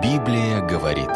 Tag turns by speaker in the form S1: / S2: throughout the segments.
S1: Библия говорит.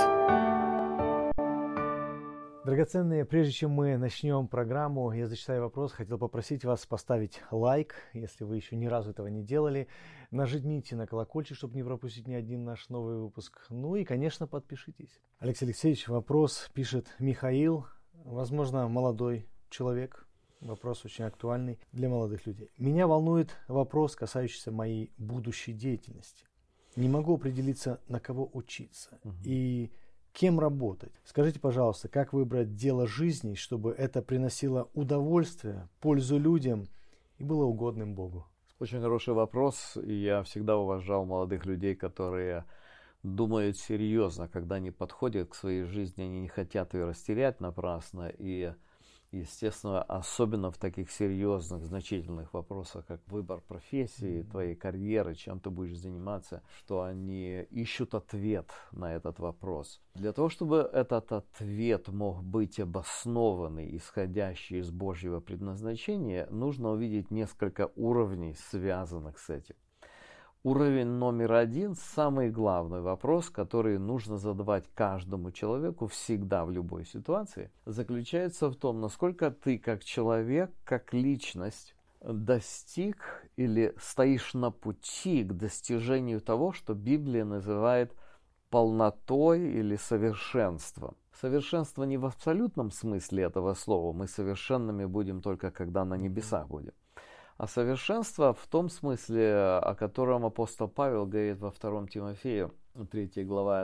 S2: Драгоценные, прежде чем мы начнем программу, я зачитаю вопрос. Хотел попросить вас поставить лайк, если вы еще ни разу этого не делали. Нажмите на колокольчик, чтобы не пропустить ни один наш новый выпуск. Ну и, конечно, подпишитесь. Алексей Алексеевич, вопрос пишет Михаил, возможно, молодой человек. Вопрос очень актуальный для молодых людей. Меня волнует вопрос, касающийся моей будущей деятельности. Не могу определиться, на кого учиться и кем работать. Скажите, пожалуйста, как выбрать дело жизни, чтобы это приносило удовольствие, пользу людям и было угодным Богу?
S3: Очень хороший вопрос, и я всегда уважал молодых людей, которые думают серьезно, когда они подходят к своей жизни, они не хотят ее растерять напрасно, и, естественно, особенно в таких серьезных, значительных вопросах, как выбор профессии, твоей карьеры, чем ты будешь заниматься, что они ищут ответ на этот вопрос. Для того, чтобы этот ответ мог быть обоснованный, исходящий из Божьего предназначения, нужно увидеть несколько уровней, связанных с этим. Уровень номер один, самый главный вопрос, который нужно задавать каждому человеку всегда в любой ситуации, заключается в том, насколько ты как человек, как личность достиг или стоишь на пути к достижению того, что Библия называет полнотой или совершенством. Совершенство не в абсолютном смысле этого слова, мы совершенными будем только когда на небесах будем. А совершенство в том смысле, о котором апостол Павел говорит во 2 Тимофею, 3 глава,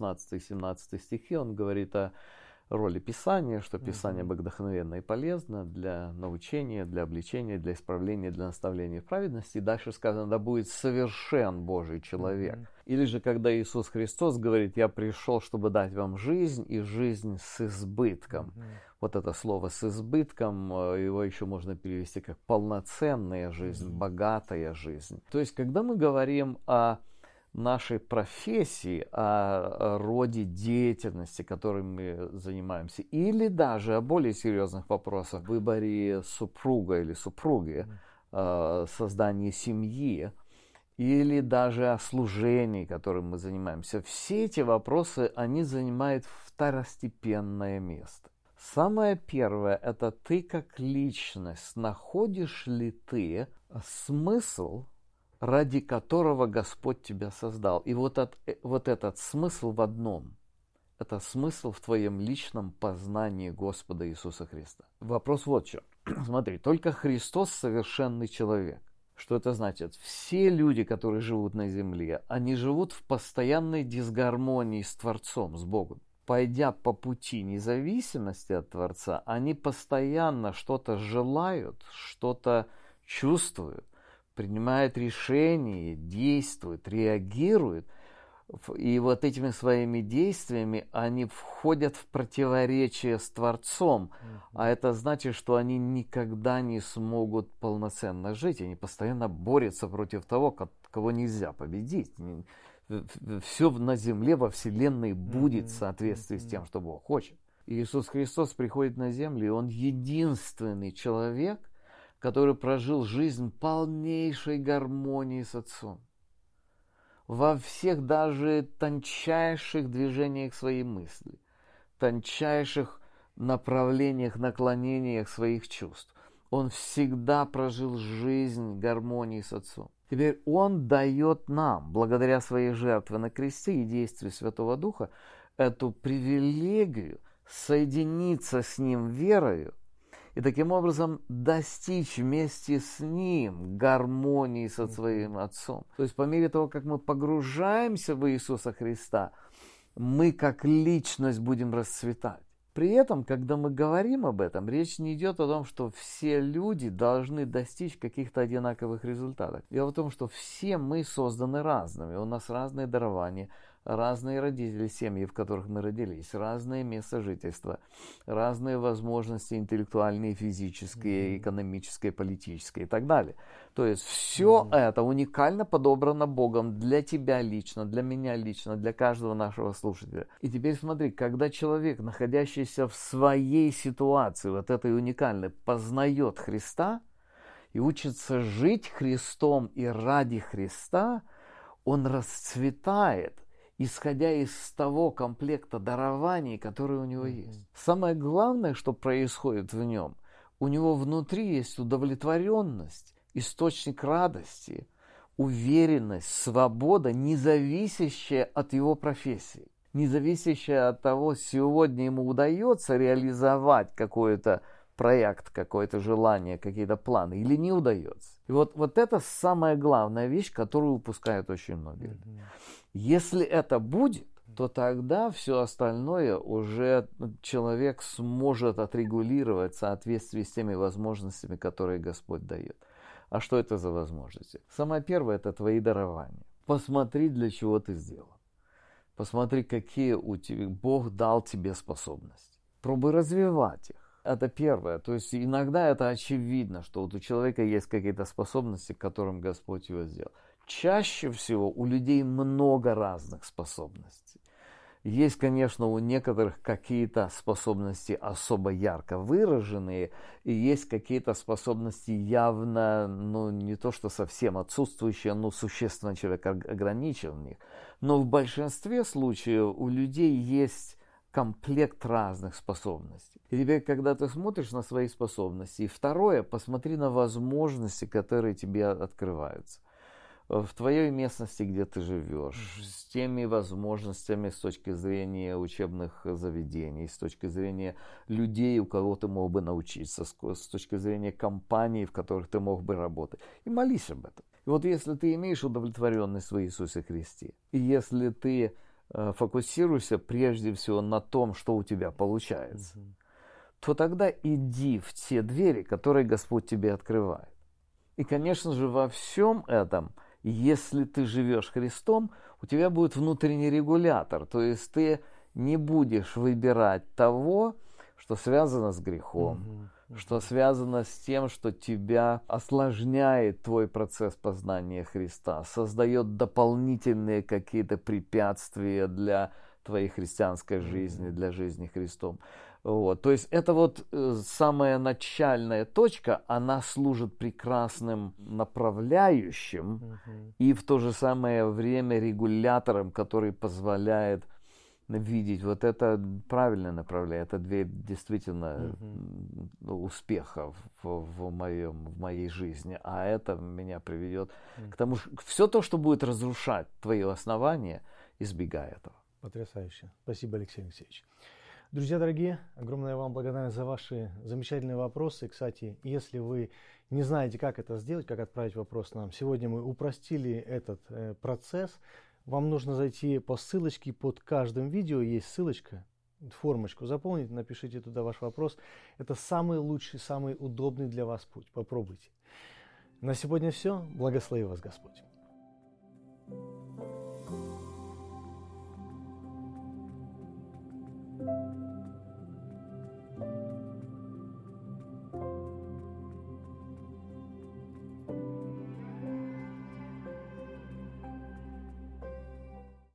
S3: 16-17 стихи, он говорит о роли Писания, что Писание богодухновенно и полезно для научения, для обличения, для исправления, для наставления в праведности. И дальше сказано, да будет совершен Божий человек. Или же, когда Иисус Христос говорит, я пришел, чтобы дать вам жизнь и жизнь с избытком. Вот это слово с избытком, его еще можно перевести как полноценная жизнь, богатая жизнь. То есть, когда мы говорим о нашей профессии, о роде деятельности, которой мы занимаемся, или даже о более серьезных вопросах, выборе супруга или супруги, создании семьи, или даже о служении, которым мы занимаемся. Все эти вопросы, они занимают второстепенное место. Самое первое, это ты как личность, находишь ли ты смысл, ради которого Господь тебя создал. И вот этот смысл в одном. Это смысл в твоем личном познании Господа Иисуса Христа. Вопрос вот что. Смотри, только Христос совершенный человек. Что это значит? Все люди, которые живут на земле, они живут в постоянной дисгармонии с Творцом, с Богом. Пойдя по пути независимости от Творца, они постоянно что-то желают, что-то чувствуют, принимают решения, действуют, реагируют. И вот этими своими действиями они входят в противоречие с Творцом. А это значит, что они никогда не смогут полноценно жить. Они постоянно борются против того, кого нельзя победить. Все на земле, во вселенной будет в соответствии с тем, что Бог хочет. Иисус Христос приходит на землю, и Он единственный человек, который прожил жизнь полнейшей гармонии с Отцом. Во всех даже тончайших движениях своей мысли, тончайших направлениях, наклонениях своих чувств. Он всегда прожил жизнь гармонии с Отцом. Теперь Он дает нам, благодаря своей жертве на кресте и действию Святого Духа, эту привилегию соединиться с Ним верою и таким образом достичь вместе с Ним гармонии со своим Отцом. То есть по мере того, как мы погружаемся в Иисуса Христа, мы как личность будем расцветать. При этом, когда мы говорим об этом, речь не идет о том, что все люди должны достичь каких-то одинаковых результатов. Дело в том, что все мы созданы разными, у нас разные дарования, разные родители, семьи, в которых мы родились, разные места жительства, разные возможности интеллектуальные, физические, экономические, политические и так далее. То есть все это уникально подобрано Богом для тебя лично, для меня лично, для каждого нашего слушателя. И теперь смотри, когда человек, находящийся в своей ситуации, вот этой уникальной, познает Христа и учится жить Христом и ради Христа, он расцветает. исходя из того комплекта дарований, которые у него есть. Самое главное, что происходит в нем, у него внутри есть удовлетворенность, источник радости, уверенность, свобода, не зависящая от его профессии, не зависящая от того, сегодня ему удается реализовать какой-то проект, какое-то желание, какие-то планы, или не удается. И вот это самая главная вещь, которую упускают очень многие люди. Если это будет, то тогда все остальное уже человек сможет отрегулировать в соответствии с теми возможностями, которые Господь дает. А что это за возможности? Самое первое – это твои дарования. Посмотри, для чего ты сделал. Посмотри, какие у тебя Бог дал тебе способности. Пробуй развивать их. Это первое. То есть иногда это очевидно, что вот у человека есть какие-то способности, к которым Господь его сделал. Чаще всего у людей много разных способностей. Есть, конечно, у некоторых какие-то способности особо ярко выраженные, и есть какие-то способности явно, не то что совсем отсутствующие, но существенно человек ограничен в них. Но в большинстве случаев у людей есть комплект разных способностей. И теперь, когда ты смотришь на свои способности, и второе, посмотри на возможности, которые тебе открываются. В твоей местности, где ты живешь, с теми возможностями с точки зрения учебных заведений, с точки зрения людей, у кого ты мог бы научиться, с точки зрения компаний, в которых ты мог бы работать. И молись об этом. И вот если ты имеешь удовлетворенность в Иисусе Христе, и если ты фокусируешься прежде всего на том, что у тебя получается, то тогда иди в те двери, которые Господь тебе открывает. И, конечно же, во всем этом, если ты живешь Христом, у тебя будет внутренний регулятор. То есть ты не будешь выбирать того, что связано с грехом, что связано с тем, что тебя осложняет твой процесс познания Христа, создает дополнительные какие-то препятствия для твоей христианской жизни, для жизни Христом. Вот. То есть это вот самая начальная точка, она служит прекрасным направляющим и в то же самое время регулятором, который позволяет видеть вот это правильное направление, это дверь действительно успеха в моей жизни, а это меня приведет к тому, что все то, что будет разрушать твое основание, избегай этого.
S2: Потрясающе. Спасибо, Алексей Алексеевич. Друзья дорогие, огромная вам благодарность за ваши замечательные вопросы. Кстати, если вы не знаете, как это сделать, как отправить вопрос нам, сегодня мы упростили этот процесс. Вам нужно зайти по ссылочке, под каждым видео есть ссылочка, формочку заполнить, напишите туда ваш вопрос. Это самый лучший, самый удобный для вас путь. Попробуйте. На сегодня все. Благослови вас Господь.